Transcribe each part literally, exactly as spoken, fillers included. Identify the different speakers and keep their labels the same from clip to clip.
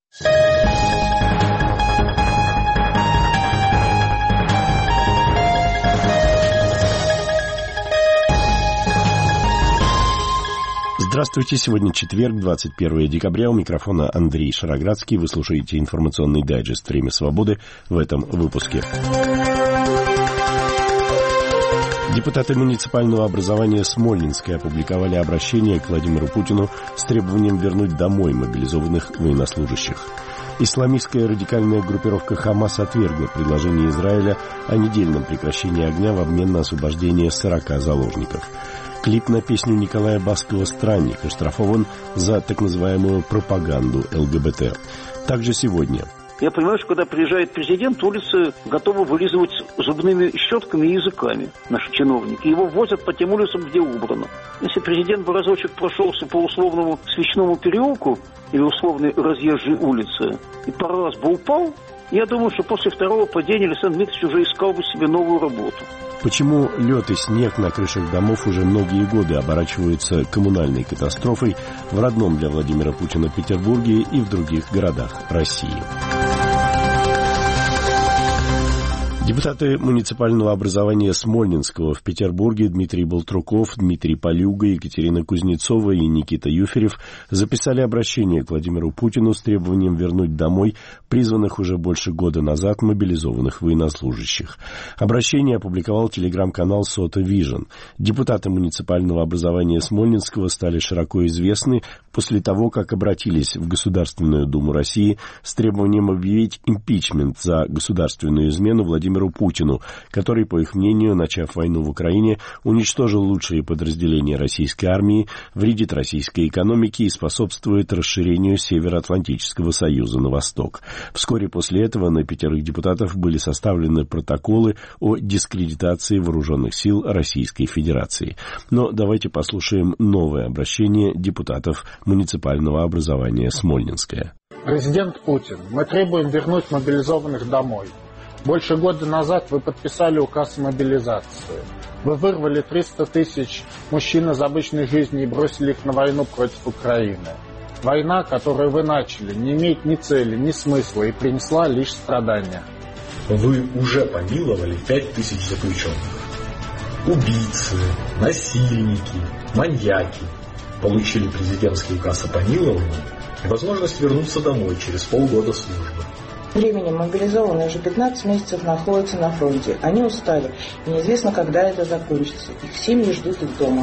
Speaker 1: Здравствуйте, сегодня четверг, двадцать первое декабря, у микрофона Андрей Шароградский. Вы слушаете информационный дайджест «Время свободы» в этом выпуске. Депутаты муниципального образования Смольнинской опубликовали обращение к Владимиру Путину с требованием вернуть домой мобилизованных военнослужащих. Исламистская радикальная группировка «Хамас» отвергла предложение Израиля о недельном прекращении огня в обмен на освобождение сорока заложников. Клип на песню Николая Баскова «Странник» оштрафован за так называемую пропаганду ЛГБТ. Также сегодня.
Speaker 2: Я понимаю, что когда приезжает президент, улицы готовы вылизывать зубными щетками и языками наши чиновники. Его возят по тем улицам, где убрано. Если президент бы разочек прошелся по условному Свечному переулку или условной разъезжей улице и пару раз бы упал, я думаю, что после второго падения Александр Дмитриевич уже искал бы себе новую работу.
Speaker 1: Почему лед и снег на крышах домов уже многие годы оборачиваются коммунальной катастрофой в родном для Владимира Путина Петербурге и в других городах России? Депутаты муниципального образования Смольнинского в Петербурге Дмитрий Болтруков, Дмитрий Полюга, Екатерина Кузнецова и Никита Юферев записали обращение к Владимиру Путину с требованием вернуть домой призванных уже больше года назад мобилизованных военнослужащих. Обращение опубликовал телеграм-канал Сота Вижн. Депутаты муниципального образования Смольнинского стали широко известны после того, как обратились в Государственную Думу России с требованием объявить импичмент за государственную измену Владимиру Путину, который, по их мнению, начав войну в Украине, уничтожил лучшие подразделения российской армии, вредит российской экономике и способствует расширению Североатлантического союза на восток. Вскоре после этого на пятерых депутатов были составлены протоколы о дискредитации вооруженных сил Российской Федерации. Но давайте послушаем новое обращение депутатов муниципального образования Смольнинское.
Speaker 3: Президент Путин, мы требуем вернуть мобилизованных домой. Больше года назад вы подписали указ о мобилизации. Вы вырвали триста тысяч мужчин из обычной жизни и бросили их на войну против Украины. Война, которую вы начали, не имеет ни цели, ни смысла и принесла лишь страдания.
Speaker 4: Вы уже помиловали пять тысяч заключенных. Убийцы, насильники, маньяки получили президентский указ о помиловании и возможность вернуться домой через полгода службы.
Speaker 5: Временем мобилизованные уже пятнадцать месяцев находятся на фронте. Они устали, и неизвестно, когда это закончится. Их семьи ждут их дома.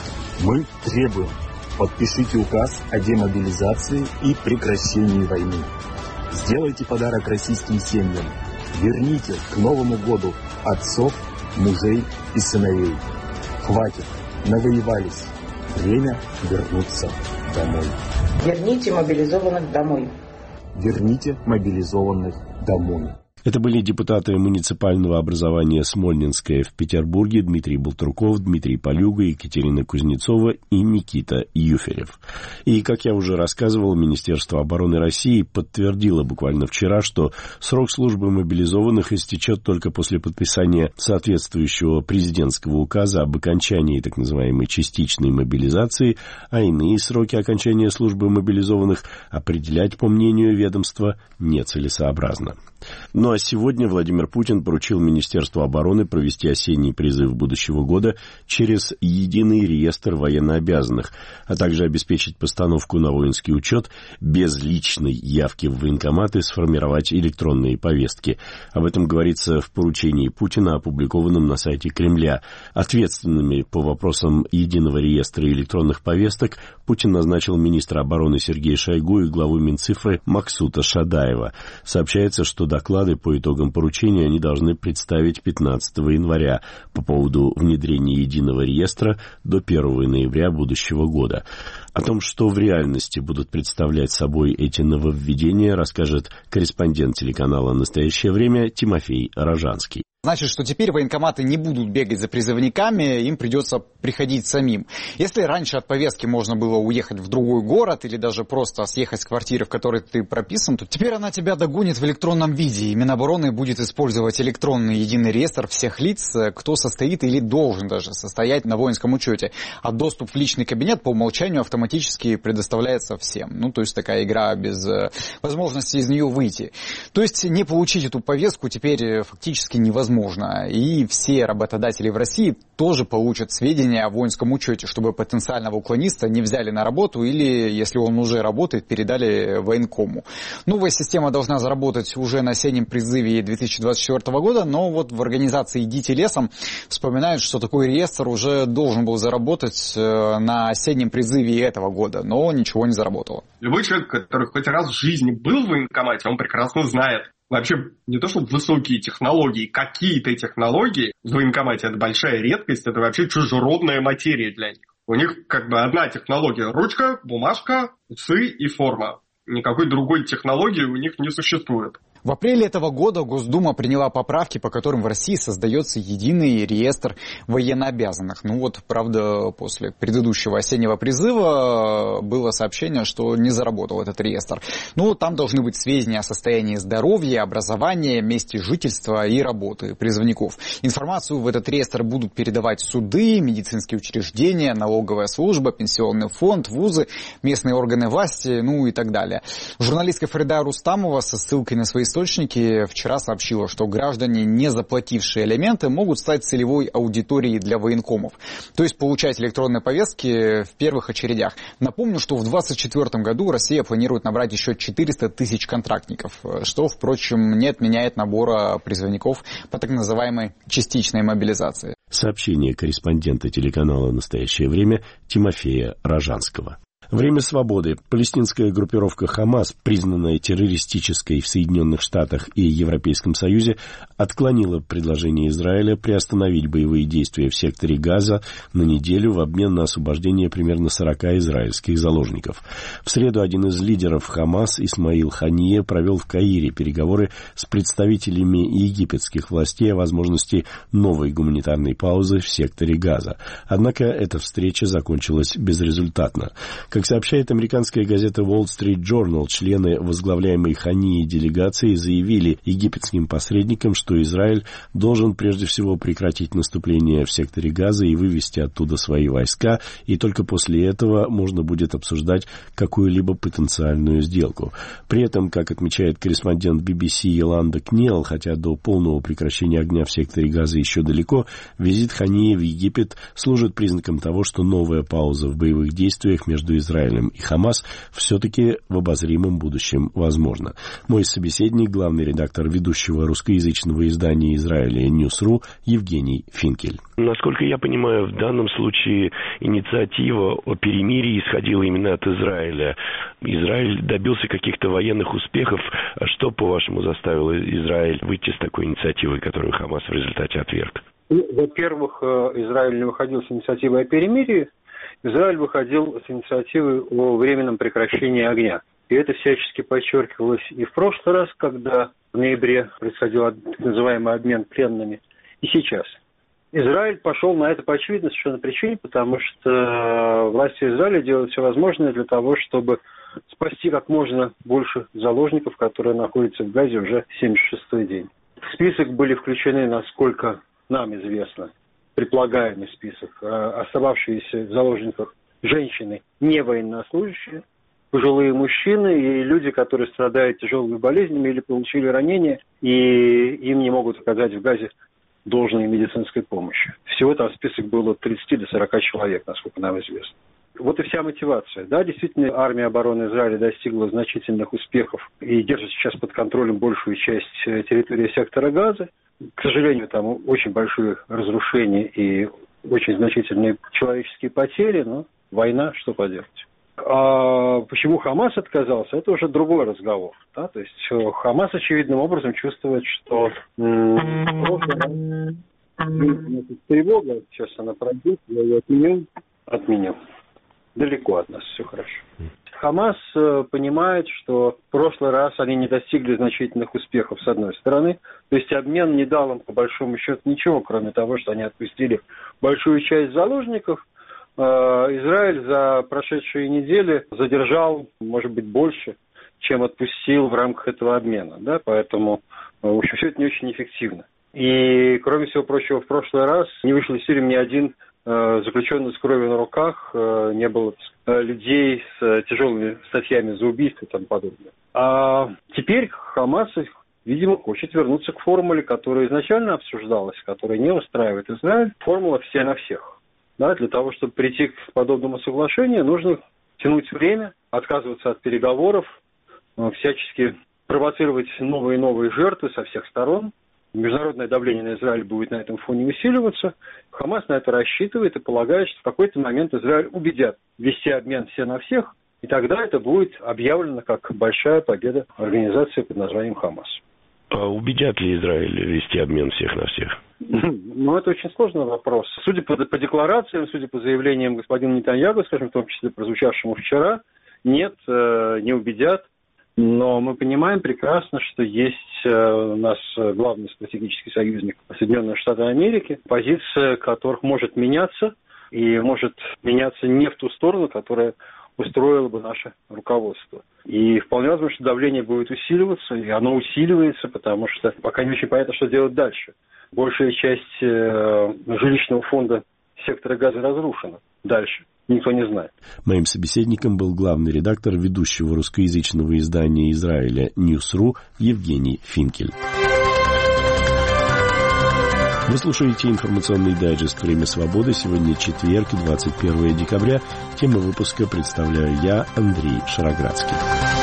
Speaker 6: Мы требуем, подпишите указ о демобилизации и прекращении войны. Сделайте подарок российским семьям. Верните к Новому году отцов, мужей и сыновей. Хватит, навоевались. Время вернуться домой.
Speaker 5: Верните мобилизованных домой.
Speaker 6: Верните мобилизованных домой.
Speaker 1: Это были депутаты муниципального образования Смольнинское в Петербурге Дмитрий Болтруков, Дмитрий Полюга, Екатерина Кузнецова и Никита Юферев. И, как я уже рассказывал, Министерство обороны России подтвердило буквально вчера, что срок службы мобилизованных истечет только после подписания соответствующего президентского указа об окончании так называемой частичной мобилизации, а иные сроки окончания службы мобилизованных определять, по мнению ведомства, нецелесообразно. Ну а сегодня Владимир Путин поручил Министерству обороны провести осенний призыв будущего года через единый реестр военнообязанных, а также обеспечить постановку на воинский учет без личной явки в военкоматы, сформировать электронные повестки. Об этом говорится в поручении Путина, опубликованном на сайте Кремля. Ответственными по вопросам единого реестра электронных повесток Путин назначил министра обороны Сергея Шойгу и главу Минцифры Максута Шадаева. Сообщается, что доклады по итогам поручения они должны представить пятнадцатого января по поводу внедрения единого реестра до первого ноября будущего года. О том, что в реальности будут представлять собой эти нововведения, расскажет корреспондент телеканала «Настоящее время» Тимофей Рожанский.
Speaker 7: Значит, что теперь военкоматы не будут бегать за призывниками, им придется приходить самим. Если раньше от повестки можно было уехать в другой город или даже просто съехать с квартиры, в которой ты прописан, то теперь она тебя догонит в электронном виде. И Минобороны будет использовать электронный единый реестр всех лиц, кто состоит или должен даже состоять на воинском учете. А доступ в личный кабинет по умолчанию автоматически автоматически предоставляется всем. Ну, то есть такая игра без возможности из нее выйти. То есть не получить эту повестку теперь фактически невозможно. И все работодатели в России тоже получат сведения о воинском учете, чтобы потенциального уклониста не взяли на работу или, если он уже работает, передали военкому. Новая система должна заработать уже на осеннем призыве две тысячи двадцать четвёртого года, но вот в организации «Идите лесом» вспоминают, что такой реестр уже должен был заработать на осеннем призыве этого года, но ничего не заработало.
Speaker 8: Любой человек, который хоть раз в жизни был в военкомате, он прекрасно знает. Вообще, не то, что высокие технологии, какие-то технологии в военкомате — это большая редкость, это вообще чужеродная материя для них. У них как бы одна технология — ручка, бумажка, усы и форма. Никакой другой технологии у них не существует.
Speaker 7: В апреле этого года Госдума приняла поправки, по которым в России создается единый реестр военнообязанных. Ну вот, правда, после предыдущего осеннего призыва было сообщение, что не заработал этот реестр. Ну, там должны быть сведения о состоянии здоровья, образования, месте жительства и работы призывников. Информацию в этот реестр будут передавать суды, медицинские учреждения, налоговая служба, пенсионный фонд, вузы, местные органы власти, ну и так далее. Журналистка Фарида Рустамова со ссылкой на свои источники вчера сообщила, что граждане, не заплатившие алименты, могут стать целевой аудиторией для военкомов. То есть получать электронные повестки в первых очередях. Напомню, что в две тысячи двадцать четвёртом году Россия планирует набрать еще четыреста тысяч контрактников, что, впрочем, не отменяет набора призывников по так называемой частичной мобилизации.
Speaker 1: Сообщение корреспондента телеканала «Настоящее время» Тимофея Рожанского. Время свободы. Палестинская группировка «Хамас», признанная террористической в Соединенных Штатах и Европейском Союзе, отклонила предложение Израиля приостановить боевые действия в секторе Газа на неделю в обмен на освобождение примерно сорока израильских заложников. В среду один из лидеров «Хамас», Исмаил Хания, провел в Каире переговоры с представителями египетских властей о возможности новой гуманитарной паузы в секторе Газа. Однако эта встреча закончилась безрезультатно. Как сообщает американская газета Wall Street Journal, члены возглавляемой Ханией делегации заявили египетским посредникам, что Израиль должен прежде всего прекратить наступление в секторе Газа и вывести оттуда свои войска, и только после этого можно будет обсуждать какую-либо потенциальную сделку. При этом, как отмечает корреспондент би би си Йоланда Кнелл, хотя до полного прекращения огня в секторе Газа еще далеко, визит Хании в Египет служит признаком того, что новая пауза в боевых действиях между Израилем и Хамас все-таки в обозримом будущем возможно. Мой собеседник, главный редактор ведущего русскоязычного издания Израиля Ньюс.ру Евгений Финкель.
Speaker 9: Насколько я понимаю, в данном случае инициатива о перемирии исходила именно от Израиля. Израиль добился каких-то военных успехов. Что, по-вашему, заставило Израиль выйти с такой инициативой, которую Хамас в результате отверг?
Speaker 10: Ну, во-первых, Израиль не выходил с инициативой о перемирии. Израиль выходил с инициативой о временном прекращении огня. И это всячески подчеркивалось и в прошлый раз, когда в ноябре происходил так называемый обмен пленными, и сейчас. Израиль пошел на это по очевидной совершенно причине, потому что власти Израиля делают все возможное для того, чтобы спасти как можно больше заложников, которые находятся в Газе уже семьдесят шестой день. В список были включены, насколько нам известно, предполагаемый список, остававшиеся в заложниках женщины, не военнослужащие, пожилые мужчины и люди, которые страдают тяжелыми болезнями или получили ранения, и им не могут оказать в Газе должной медицинской помощи. Всего там список было от тридцати до сорока человек, насколько нам известно. Вот и вся мотивация. Да, действительно, армия обороны Израиля достигла значительных успехов и держит сейчас под контролем большую часть территории сектора Газа. К сожалению, там очень большие разрушения и очень значительные человеческие потери, но война, что поделать. А почему Хамас отказался, это уже другой разговор. Да? То есть Хамас очевидным образом чувствует, что м- тревога, сейчас она пройдет, я ее отменю, отменю. Далеко от нас, все хорошо. Хамас э, понимает, что в прошлый раз они не достигли значительных успехов с одной стороны. То есть обмен не дал им, по большому счету, ничего, кроме того, что они отпустили большую часть заложников. Э, Израиль за прошедшие недели задержал, может быть, больше, чем отпустил в рамках этого обмена. Да? Поэтому, э, в общем, все это не очень эффективно. И, кроме всего прочего, в прошлый раз не вышел из силы ни один заключенных с кровью на руках, не было людей с тяжелыми статьями за убийство и тому подобное. А теперь Хамас, видимо, хочет вернуться к формуле, которая изначально обсуждалась, которая не устраивает Израиль. Формула «все на всех». Да, для того, чтобы прийти к подобному соглашению, нужно тянуть время, отказываться от переговоров, всячески провоцировать новые и новые жертвы со всех сторон. Международное давление на Израиль будет на этом фоне усиливаться. Хамас на это рассчитывает и полагает, что в какой-то момент Израиль убедят вести обмен все на всех, и тогда это будет объявлено как большая победа организации под названием Хамас.
Speaker 9: А убедят ли Израиль вести обмен всех на всех?
Speaker 10: Ну, это очень сложный вопрос. Судя по, по декларациям, судя по заявлениям господина Нетаньяху, скажем, в том числе прозвучавшему вчера, нет, не убедят. Но мы понимаем прекрасно, что есть у нас главный стратегический союзник Соединенные Штаты Америки, позиция которых может меняться, и может меняться не в ту сторону, которая устроило бы наше руководство. И вполне возможно, что давление будет усиливаться, и оно усиливается, потому что пока не очень понятно, что делать дальше. Большая часть э, жилищного фонда сектора Газа разрушена. Дальше никто не знает.
Speaker 1: Моим собеседником был главный редактор ведущего русскоязычного издания Израиля Ньюс.ру Евгений Финкель. Вы слушаете информационный дайджест «Время свободы». Сегодня четверг, двадцать первое декабря. Тему выпуска представляю я, Андрей Шароградский.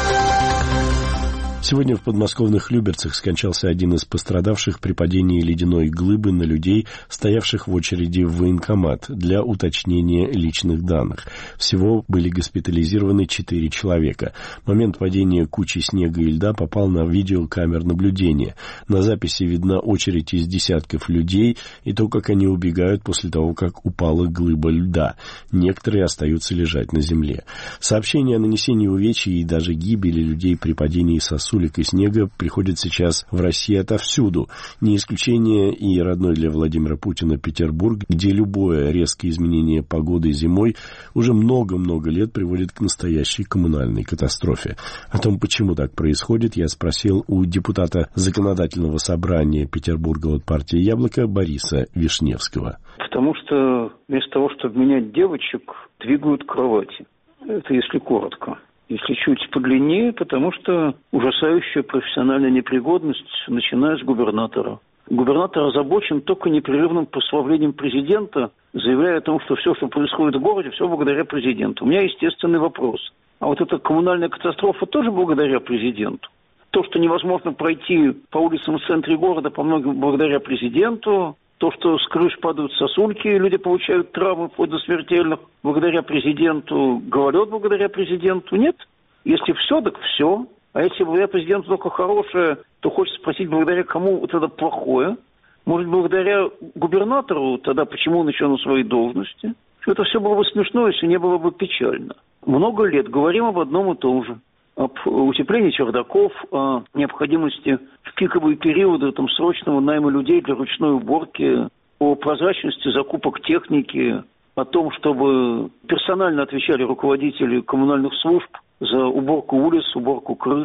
Speaker 1: Сегодня в подмосковных Люберцах скончался один из пострадавших при падении ледяной глыбы на людей, стоявших в очереди в военкомат для уточнения личных данных. Всего были госпитализированы четыре человека. Момент падения кучи снега и льда попал на видеокамер наблюдения. На записи видна очередь из десятков людей и то, как они убегают после того, как упала глыба льда. Некоторые остаются лежать на земле. Сообщения о нанесении увечий и даже гибели людей при падении сосулек и снега приходят сейчас в России отовсюду. Не исключение и родной для Владимира Путина Петербург, где любое резкое изменение погоды зимой уже много-много лет приводит к настоящей коммунальной катастрофе. О том, почему так происходит, я спросил у депутата Законодательного собрания Петербурга от партии «Яблоко» Бориса Вишневского.
Speaker 2: Потому что вместо того, чтобы менять девочек, двигают кровати. Это если коротко. Если чуть подлиннее, потому что ужасающая профессиональная непригодность, начиная с губернатора. Губернатор озабочен только непрерывным прославлением президента, заявляя о том, что все, что происходит в городе, все благодаря президенту. У меня естественный вопрос. А вот эта коммунальная катастрофа тоже благодаря президенту? То, что невозможно пройти по улицам в центре города, по многим благодаря президенту. То, что с крыш падают сосульки, люди получают травмы вплоть до смертельных, благодаря президенту, говорят благодаря президенту. Нет. Если все, так все. А если благодаря президенту только хорошее, то хочется спросить, благодаря кому тогда плохое? Может, благодаря губернатору, тогда почему он еще на своей должности? Это все было бы смешно, если не было бы печально. Много лет говорим об одном и том же. Об утеплении чердаков, о необходимости в пиковые периоды там, срочного найма людей для ручной уборки, о прозрачности закупок техники, о том, чтобы персонально отвечали руководители коммунальных служб за уборку улиц, уборку крыш.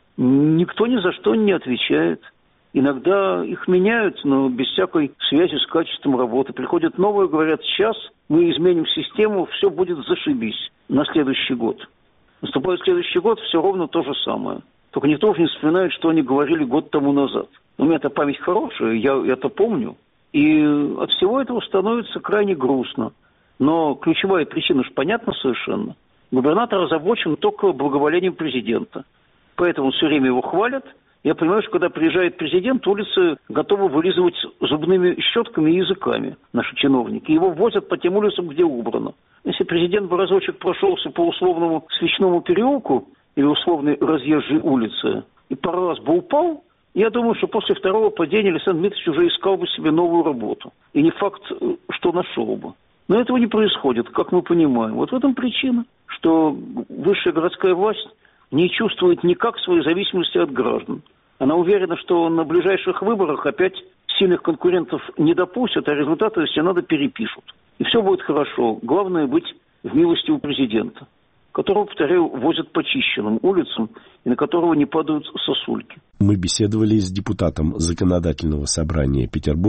Speaker 2: Никто ни за что не отвечает. Иногда их меняют, но без всякой связи с качеством работы. Приходят новые, говорят, сейчас мы изменим систему, все будет зашибись на следующий год. Наступает следующий год, все ровно то же самое. Только никто уже не вспоминает, что они говорили год тому назад. У меня-то память хорошая, я это помню. И от всего этого становится крайне грустно. Но ключевая причина же понятна совершенно. Губернатор озабочен только благоволением президента. Поэтому все время его хвалят. Я понимаю, что когда приезжает президент, улицы готовы вылизывать зубными щетками и языками наши чиновники. Его возят по тем улицам, где убрано. Если президент бы разочек прошелся по условному Свечному переулку или условной разъезжей улице и пару раз бы упал, я думаю, что после второго падения Александр Дмитриевич уже искал бы себе новую работу. И не факт, что нашел бы. Но этого не происходит, как мы понимаем. Вот в этом причина, что высшая городская власть не чувствует никак своей зависимости от граждан. Она уверена, что на ближайших выборах опять сильных конкурентов не допустят, а результаты, если надо, перепишут. И все будет хорошо. Главное быть в милости у президента, которого, повторяю, возят по чищенным улицам и на которого не падают сосульки.
Speaker 1: Мы беседовали с депутатом Законодательного собрания Петербурга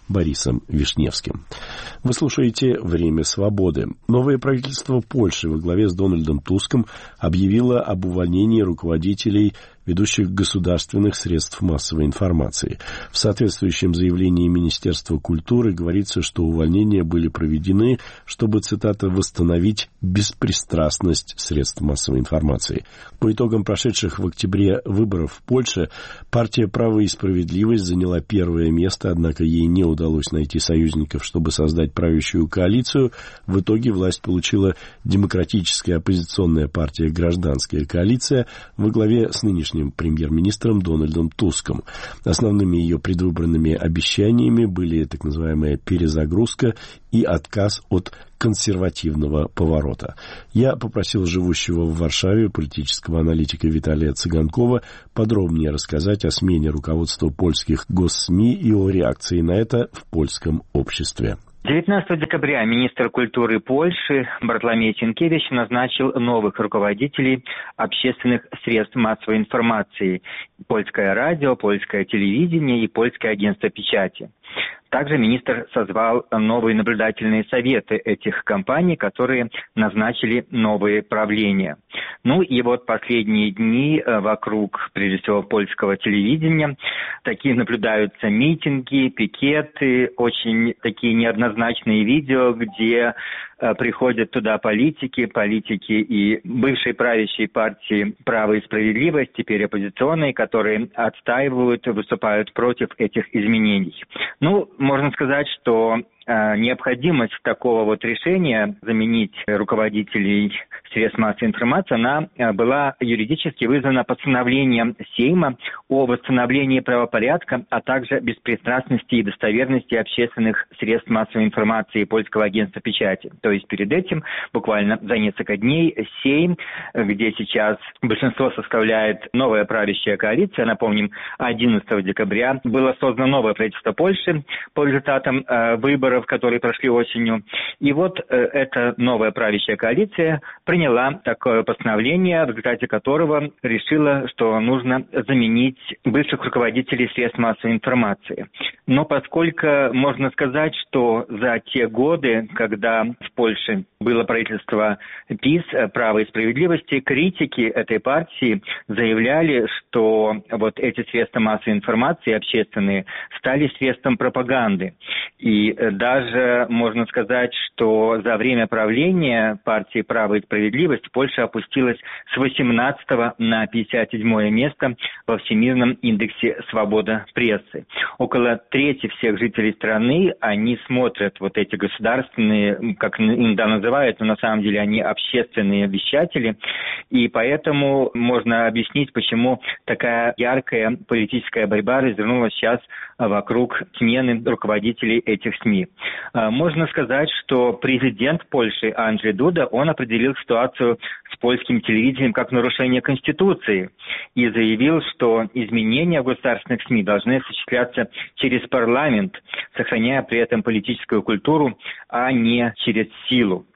Speaker 1: Борисом Вишневским. Вы слушаете «Время свободы». Новое правительство Польши во главе с Дональдом Туском объявило об увольнении руководителей ведущих государственных средств массовой информации. В соответствующем заявлении Министерства культуры говорится, что увольнения были проведены, чтобы, цитата, «восстановить беспристрастность средств массовой информации». По итогам прошедших в октябре выборов в Польше партия «Право и справедливость» заняла первое место, однако ей не удалось найти союзников, чтобы создать правящую коалицию. В итоге власть получила демократическая оппозиционная партия «Гражданская коалиция» во главе с нынешним премьер-министром Дональдом Туском. Основными ее предвыборными обещаниями были так называемая перезагрузка и отказ от консервативного поворота. Я попросил живущего в Варшаве политического аналитика Виталия Цыганкова подробнее рассказать о смене руководства польских госсми и о реакции на это в польском обществе.
Speaker 11: девятнадцатого декабря министр культуры Польши Бартламей Сенкевич назначил новых руководителей общественных средств массовой информации: Польское радио, Польское телевидение и Польское агентство печати. Также министр созвал новые наблюдательные советы этих компаний, которые назначили новые правления. Ну и вот последние дни вокруг, прежде всего, польского телевидения, такие наблюдаются митинги, пикеты, очень такие неоднозначные видео, где приходят туда политики, политики и бывшей правящей партии «Право и справедливость», теперь оппозиционные, которые отстаивают, выступают против этих изменений. Ну, можно сказать, что э, необходимость такого вот решения заменить руководителей средств массовой информации, она э, была юридически вызвана постановлением Сейма о восстановлении правопорядка, а также беспристрастности и достоверности общественных средств массовой информации Польского агентства печати. То есть перед этим, буквально за несколько дней, Сейм, где сейчас большинство составляет новая правящая коалиция, напомним, одиннадцатого декабря было создано новое правительство Польши по результатам э, выборов, которые прошли осенью. И вот э, эта новая правящая коалиция приняла такое постановление, в результате которого решила, что нужно заменить бывших руководителей средств массовой информации. Но поскольку можно сказать, что за те годы, когда в Польше было правительство ПиС, «Право и справедливости», критики этой партии заявляли, что вот эти средства массовой информации общественные стали средством пропаганды. И даже можно сказать, что за время правления партии «Право и справедливость» Польша опустилась с восемнадцатого на пятьдесят седьмое место во Всемирном индексе свободы прессы. Около трети всех жителей страны, они смотрят вот эти государственные, как иногда называют, но на самом деле они общественные вещатели, и поэтому можно объяснить, почему такая яркая политическая борьба развернулась сейчас вокруг смены руководителей этих СМИ. Можно сказать, что президент Польши Анджей Дуда, он определил ситуацию с польским телевидением как нарушение Конституции и заявил, что изменения в государственных СМИ должны осуществляться через парламент, сохраняя при этом политическую культуру, а не через силу.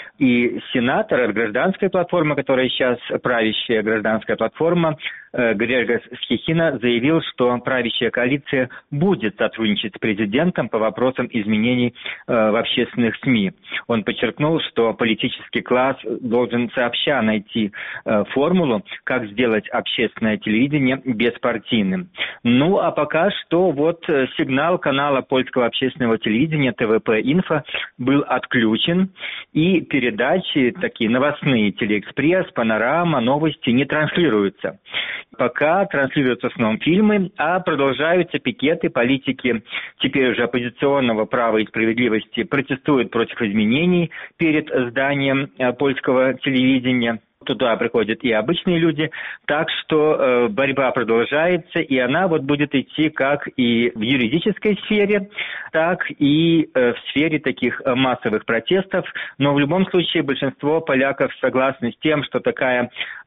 Speaker 11: И сенатор от гражданской платформы, которая сейчас правящая гражданская платформа, Грегос Схихина, заявил, что правящая коалиция будет сотрудничать с президентом по вопросам изменений в общественных СМИ. Он подчеркнул, что политический класс должен сообща найти формулу, как сделать общественное телевидение беспартийным. Ну, а пока что вот сигнал канала польского общественного телевидения тэ вэ пэ-Инфо был отключен, и передачи, такие новостные, Телеэкспресс, Панорама, Новости не транслируются. Пока транслируются в основном фильмы, а продолжаются пикеты. Политики теперь уже оппозиционного «Права и справедливости» протестуют против изменений перед зданием польского телевидения. Туда приходят и обычные люди, так что э, борьба продолжается, и она вот будет идти как и в юридической сфере, так и э, в сфере таких массовых протестов. Но в любом случае большинство поляков согласны с тем, что такая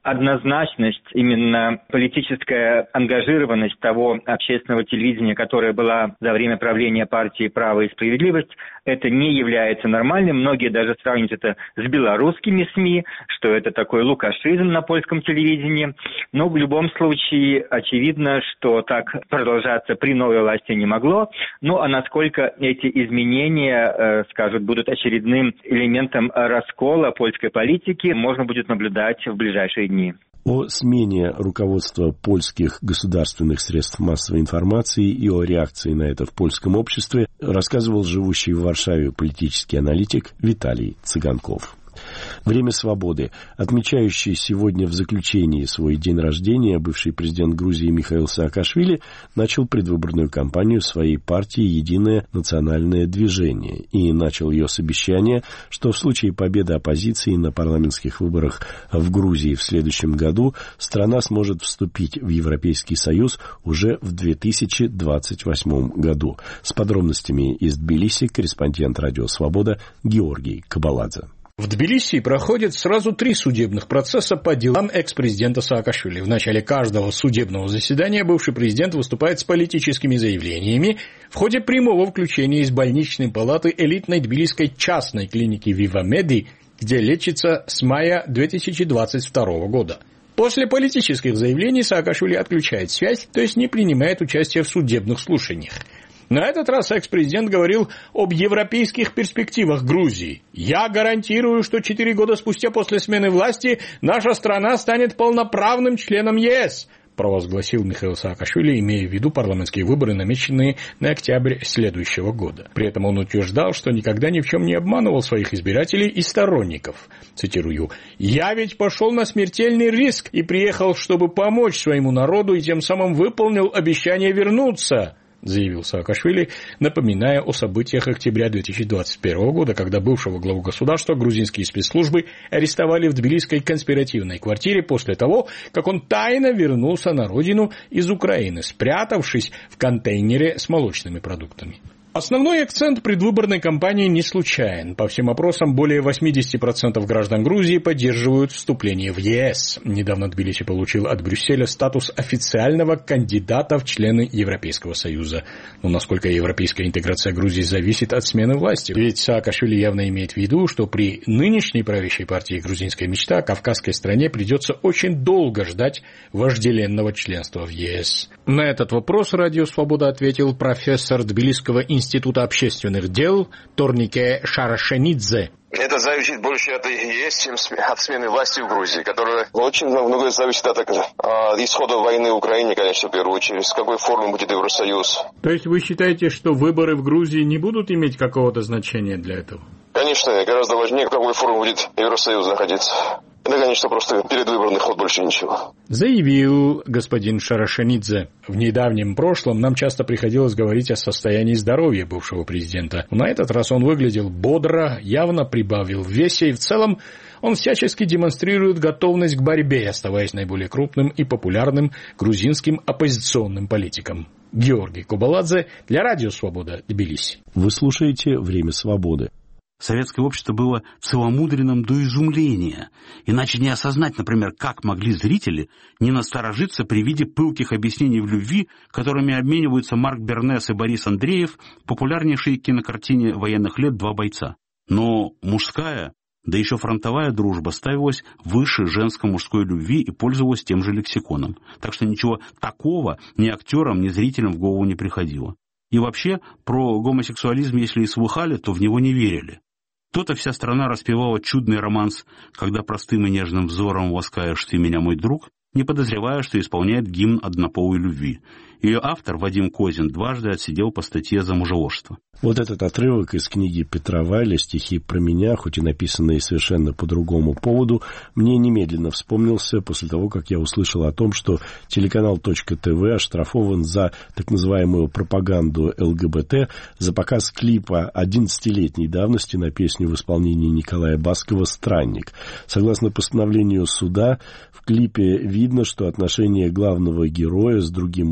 Speaker 11: однозначность, именно политическая ангажированность того общественного телевидения, которое была за время правления партии «Право и справедливость», это не является нормальным. Многие даже сравнивают это с белорусскими СМИ, что это такой лукашизм на польском телевидении. Но в любом случае очевидно, что так продолжаться при новой власти не могло. Ну а насколько эти изменения, э, скажут, будут очередным элементом раскола польской политики, можно будет наблюдать в ближайшие дни.
Speaker 1: О смене руководства польских государственных средств массовой информации и о реакции на это в польском обществе рассказывал живущий в Варшаве политический аналитик Виталий Цыганков. Время свободы. Отмечающий сегодня в заключении свой день рождения бывший президент Грузии Михаил Саакашвили начал предвыборную кампанию своей партии «Единое национальное движение» и начал ее с обещания, что в случае победы оппозиции на парламентских выборах в Грузии в следующем году страна сможет вступить в Европейский Союз уже в две тысячи двадцать восьмом году. С подробностями из Тбилиси корреспондент «Радио Свобода» Георгий Кабаладзе.
Speaker 12: В Тбилиси проходит сразу три судебных процесса по делам экс-президента Саакашвили. В начале каждого судебного заседания бывший президент выступает с политическими заявлениями в ходе прямого включения из больничной палаты элитной тбилисской частной клиники «Вивамеди», где лечится с мая две тысячи двадцать второго года. После политических заявлений Саакашвили отключает связь, то есть не принимает участие в судебных слушаниях. На этот раз экс-президент говорил об европейских перспективах Грузии. «Я гарантирую, что четыре года спустя после смены власти наша страна станет полноправным членом ЕС», провозгласил Михаил Саакашвили, имея в виду парламентские выборы, намеченные на октябрь следующего года. При этом он утверждал, что никогда ни в чем не обманывал своих избирателей и сторонников. Цитирую: «Я ведь пошел на смертельный риск и приехал, чтобы помочь своему народу, и тем самым выполнил обещание вернуться», заявил Саакашвили, напоминая о событиях октября две тысячи двадцать первого года, когда бывшего главу государства грузинские спецслужбы арестовали в тбилисской конспиративной квартире после того, как он тайно вернулся на родину из Украины, спрятавшись в контейнере с молочными продуктами. Основной акцент предвыборной кампании не случайен. По всем опросам, более восемьдесят процентов граждан Грузии поддерживают вступление в ЕС. Недавно Тбилиси получил от Брюсселя статус официального кандидата в члены Европейского Союза. Но насколько европейская интеграция Грузии зависит от смены власти? Ведь Саакашвили явно имеет в виду, что при нынешней правящей партии «Грузинская мечта» кавказской стране придется очень долго ждать вожделенного членства в ЕС. На этот вопрос «Радио Свобода» ответил профессор Тбилисского института Института общественных дел Торнике Шарашенидзе.
Speaker 13: Это зависит больше от ЕС, чем от смены власти в Грузии, которая очень многое зависит от исхода войны в Украине, конечно, в первую очередь. С какой формы будет Евросоюз.
Speaker 12: То есть вы считаете, что выборы в Грузии не будут иметь какого-то значения для этого?
Speaker 13: Конечно, гораздо важнее, в какой форме будет Евросоюз находиться. Это, конечно, просто передвыборный ход, больше ничего.
Speaker 12: Заявил господин Шарашенидзе. В недавнем прошлом нам часто приходилось говорить о состоянии здоровья бывшего президента. На этот раз он выглядел бодро, явно прибавил в весе, и в целом он всячески демонстрирует готовность к борьбе, оставаясь наиболее крупным и популярным грузинским оппозиционным политиком. Георгий Кабаладзе для Радио Свобода, Тбилиси.
Speaker 1: Вы слушаете «Время свободы».
Speaker 14: Советское общество было целомудренным до изумления. Иначе не осознать, например, как могли зрители не насторожиться при виде пылких объяснений в любви, которыми обмениваются Марк Бернес и Борис Андреев в популярнейшей кинокартине военных лет «Два бойца». Но мужская, да еще фронтовая дружба ставилась выше женско-мужской любви и пользовалась тем же лексиконом. Так что ничего такого ни актерам, ни зрителям в голову не приходило. И вообще, про гомосексуализм, если и слыхали, то в него не верили. То-то вся страна распевала чудный романс «Когда простым и нежным взором ласкаешь ты меня, мой друг», не подозревая, что исполняет гимн однополой любви. Ее автор, Вадим Козин, дважды отсидел по статье за мужеложство.
Speaker 1: Вот этот отрывок из книги Петра Вайля «Стихи про меня», хоть и написанные совершенно по другому поводу, мне немедленно вспомнился после того, как я услышал о том, что телеканал .ТВ оштрафован за так называемую пропаганду ЛГБТ за показ клипа одиннадцатилетней давности на песню в исполнении Николая Баскова «Странник». Согласно постановлению суда, в клипе видно, что отношения главного героя с другим мужчиной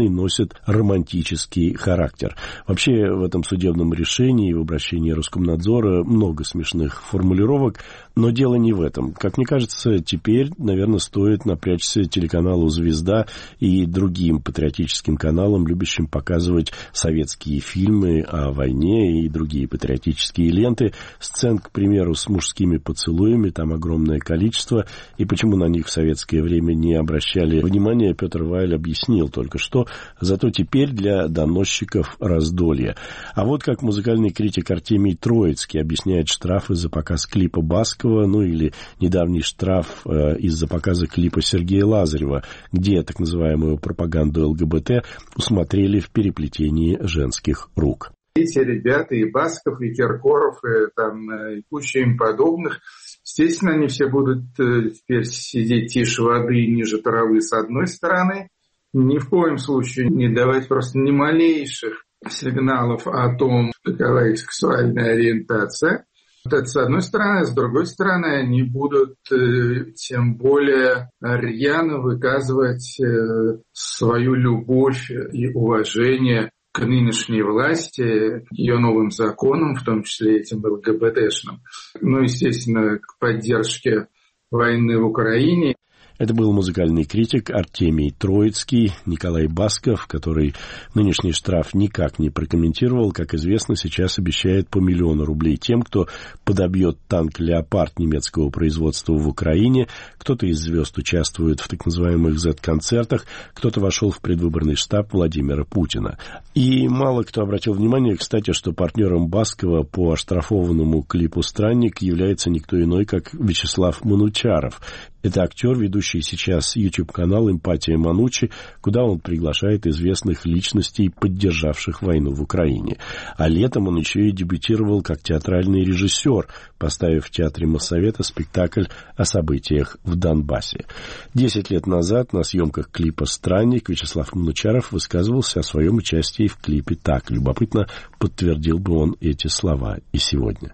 Speaker 1: войны носят романтический характер. Вообще в этом судебном решении и в обращении Роскомнадзора много смешных формулировок, но дело не в этом. Как мне кажется, теперь, наверное, стоит напрячься телеканалу «Звезда» и другим патриотическим каналам, любящим показывать советские фильмы о войне и другие патриотические ленты. Сцен, к примеру, с мужскими поцелуями, там огромное количество, и почему на них в советское время не обращали внимания, Петр Вайль объяснил только что, зато теперь для доносчиков раздолье. А вот как музыкальный критик Артемий Троицкий объясняет штрафы за показ клипа Баскова, ну или недавний штраф э, из-за показа клипа Сергея Лазарева, где так называемую пропаганду ЛГБТ усмотрели в переплетении женских рук.
Speaker 15: Эти ребята, и Басков, и Киркоров, и, там, и куча им подобных, естественно, они все будут э, теперь сидеть тише воды и ниже травы с одной стороны, ни в коем случае не давать просто ни малейших сигналов о том, какова их сексуальная ориентация. Это с одной стороны, с другой стороны, они будут э, тем более рьяно выказывать э, свою любовь и уважение к нынешней власти, к ее новым законам, в том числе этим ЛГБТшным. Ну, естественно, к поддержке войны в Украине.
Speaker 1: Это был музыкальный критик Артемий Троицкий, Николай Басков, который нынешний штраф никак не прокомментировал. Как известно, сейчас обещает по миллиону рублей тем, кто подобьет танк «Леопард» немецкого производства в Украине. Кто-то из звезд участвует в так называемых зет-концертах, кто-то вошел в предвыборный штаб Владимира Путина. И мало кто обратил внимание, кстати, что партнером Баскова по оштрафованному клипу «Странник» является никто иной, как Вячеслав Манучаров. Это актер, ведущий сейчас YouTube-канал «Эмпатия Манучи», куда он приглашает известных личностей, поддержавших войну в Украине. А летом он еще и дебютировал как театральный режиссер, поставив в Театре Моссовета спектакль о событиях в Донбассе. Десять лет назад на съемках клипа «Странник» Вячеслав Манучаров высказывался о своем участии в клипе так. Любопытно, подтвердил бы он эти слова и сегодня.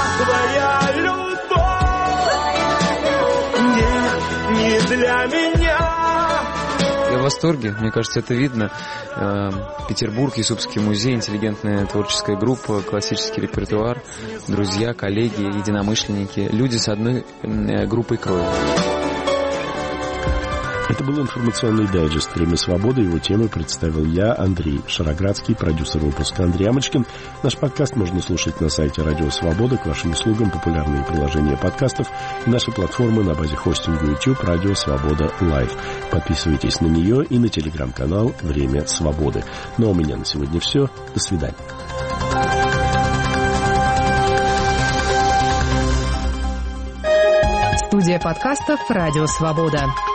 Speaker 16: Твоя любовь не для меня.
Speaker 17: Я в восторге, мне кажется, это видно. Петербург, Юсупский музей, интеллигентная творческая группа, классический репертуар, друзья, коллеги, единомышленники, люди с одной группой крови.
Speaker 1: Это был информационный дайджест «Время свободы». Его темы представил я, Андрей Шароградский, продюсер выпуска Андрей Амочкин. Наш подкаст можно слушать на сайте Радио Свобода. К вашим услугам популярные приложения подкастов и наши платформы на базе хостинга YouTube Радио Свобода Лайв. Подписывайтесь на нее и на телеграм-канал «Время свободы». Ну а у меня на сегодня все. До свидания.
Speaker 18: Студия подкастов «Радио Свобода».